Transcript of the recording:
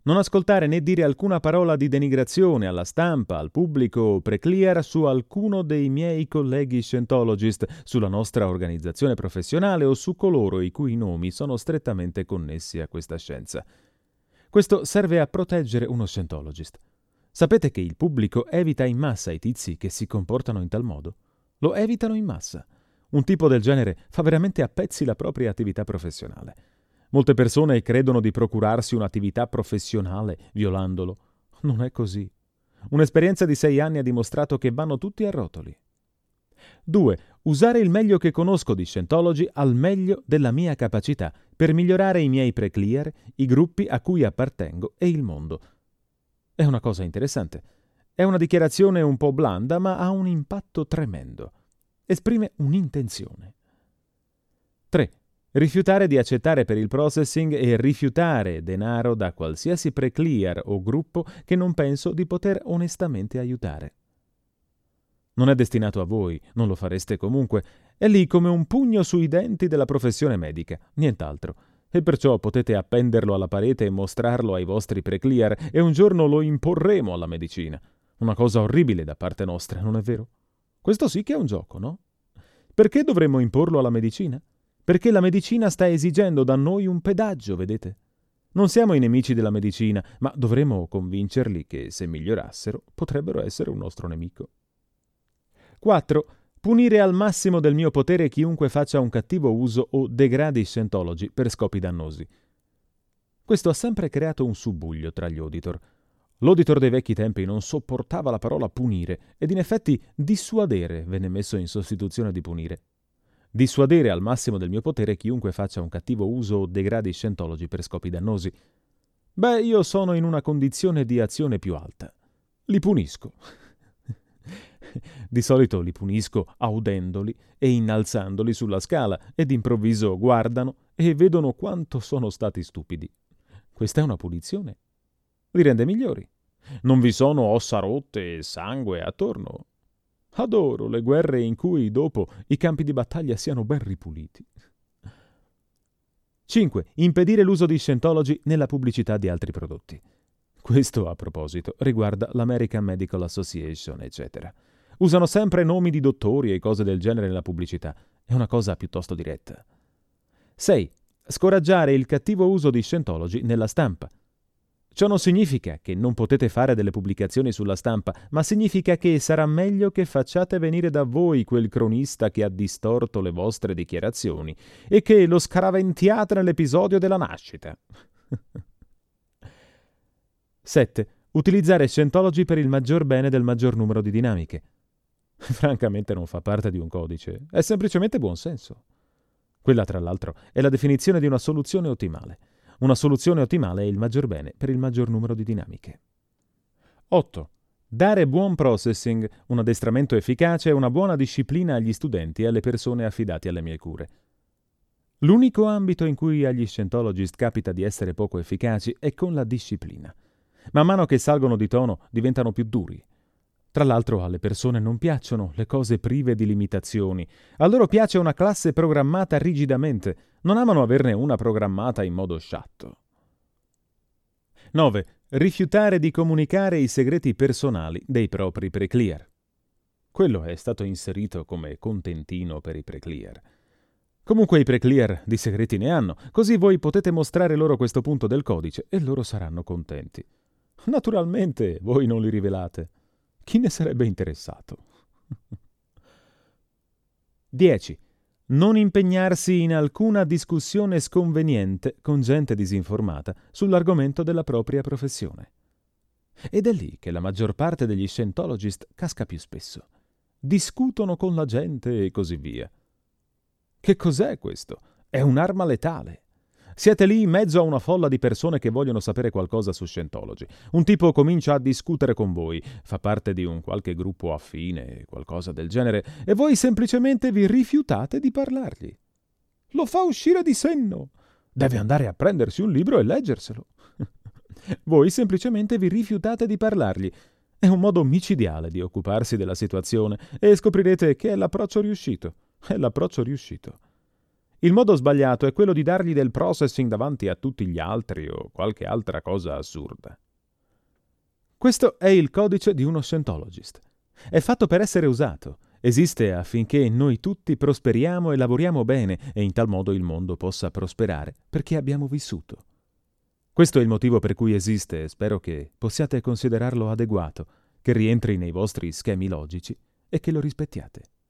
Non ascoltare né dire alcuna parola di denigrazione alla stampa, al pubblico preclear su alcuno dei miei colleghi Scientologist, sulla nostra organizzazione professionale o su coloro i cui nomi sono strettamente connessi a questa scienza. Questo serve a proteggere uno Scientologist. Sapete che il pubblico evita in massa i tizi che si comportano in tal modo? Lo evitano in massa. Un tipo del genere fa veramente a pezzi la propria attività professionale. Molte persone credono di procurarsi un'attività professionale violandolo. Non è così. Un'esperienza di 6 anni ha dimostrato che vanno tutti a rotoli. 2. Usare il meglio che conosco di Scientology al meglio della mia capacità per migliorare i miei preclear, i gruppi a cui appartengo e il mondo. È una cosa interessante. È una dichiarazione un po' blanda, ma ha un impatto tremendo. Esprime un'intenzione. 3. Rifiutare di accettare per il processing e rifiutare denaro da qualsiasi preclear o gruppo che non penso di poter onestamente aiutare. Non è destinato a voi, non lo fareste comunque, è lì come un pugno sui denti della professione medica, nient'altro. E perciò potete appenderlo alla parete e mostrarlo ai vostri preclear e un giorno lo imporremo alla medicina. Una cosa orribile da parte nostra, non è vero? Questo sì che è un gioco, no? Perché dovremmo imporlo alla medicina? Perché la medicina sta esigendo da noi un pedaggio, vedete? Non siamo i nemici della medicina, ma dovremo convincerli che, se migliorassero, potrebbero essere un nostro nemico. 4. Punire al massimo del mio potere chiunque faccia un cattivo uso o degradi Scientology per scopi dannosi. Questo ha sempre creato un subbuglio tra gli auditor. L'auditor dei vecchi tempi non sopportava la parola punire ed in effetti dissuadere venne messo in sostituzione di punire. Dissuadere al massimo del mio potere chiunque faccia un cattivo uso o degradi Scientology per scopi dannosi. Beh, io sono in una condizione di azione più alta. Li punisco. Di solito li punisco audendoli e innalzandoli sulla scala e d'improvviso guardano e vedono quanto sono stati stupidi. Questa è una punizione. Li rende migliori. Non vi sono ossa rotte e sangue attorno. Adoro le guerre in cui dopo i campi di battaglia siano ben ripuliti. 5. Impedire l'uso di Scientology nella pubblicità di altri prodotti. Questo, a proposito, riguarda l'American Medical Association, eccetera. Usano sempre nomi di dottori e cose del genere nella pubblicità. È una cosa piuttosto diretta. 6. Scoraggiare il cattivo uso di Scientology nella stampa. Ciò non significa che non potete fare delle pubblicazioni sulla stampa, ma significa che sarà meglio che facciate venire da voi quel cronista che ha distorto le vostre dichiarazioni e che lo scaraventiate nell'episodio della nascita. 7. Utilizzare Scientology per il maggior bene del maggior numero di dinamiche. Francamente non fa parte di un codice, è semplicemente buonsenso. Quella, tra l'altro, è la definizione di una soluzione ottimale. Una soluzione ottimale è il maggior bene per il maggior numero di dinamiche. 8. Dare buon processing, un addestramento efficace e una buona disciplina agli studenti e alle persone affidati alle mie cure. L'unico ambito in cui agli Scientologist capita di essere poco efficaci è con la disciplina. Man mano che salgono di tono diventano più duri. Tra l'altro alle persone non piacciono le cose prive di limitazioni. A loro piace una classe programmata rigidamente. Non amano averne una programmata in modo sciatto. 9. Rifiutare di comunicare i segreti personali dei propri preclear. Quello è stato inserito come contentino per i preclear. Comunque i preclear di segreti ne hanno, così voi potete mostrare loro questo punto del codice e loro saranno contenti. Naturalmente voi non li rivelate. Chi ne sarebbe interessato? 10. Non impegnarsi in alcuna discussione sconveniente con gente disinformata sull'argomento della propria professione. Ed è lì che la maggior parte degli Scientologist casca più spesso. Discutono con la gente e così via. Che cos'è questo? È un'arma letale. Siete lì in mezzo a una folla di persone che vogliono sapere qualcosa su Scientology. Un tipo comincia a discutere con voi, fa parte di un qualche gruppo affine, qualcosa del genere, e voi semplicemente vi rifiutate di parlargli. Lo fa uscire di senno. Deve andare a prendersi un libro e leggerselo. Voi semplicemente vi rifiutate di parlargli. È un modo micidiale di occuparsi della situazione e scoprirete che è l'approccio riuscito. È l'approccio riuscito. Il modo sbagliato è quello di dargli del processing davanti a tutti gli altri o qualche altra cosa assurda. Questo è il codice di uno Scientologist. È fatto per essere usato. Esiste affinché noi tutti prosperiamo e lavoriamo bene e in tal modo il mondo possa prosperare perché abbiamo vissuto. Questo è il motivo per cui esiste e spero che possiate considerarlo adeguato, che rientri nei vostri schemi logici e che lo rispettiate.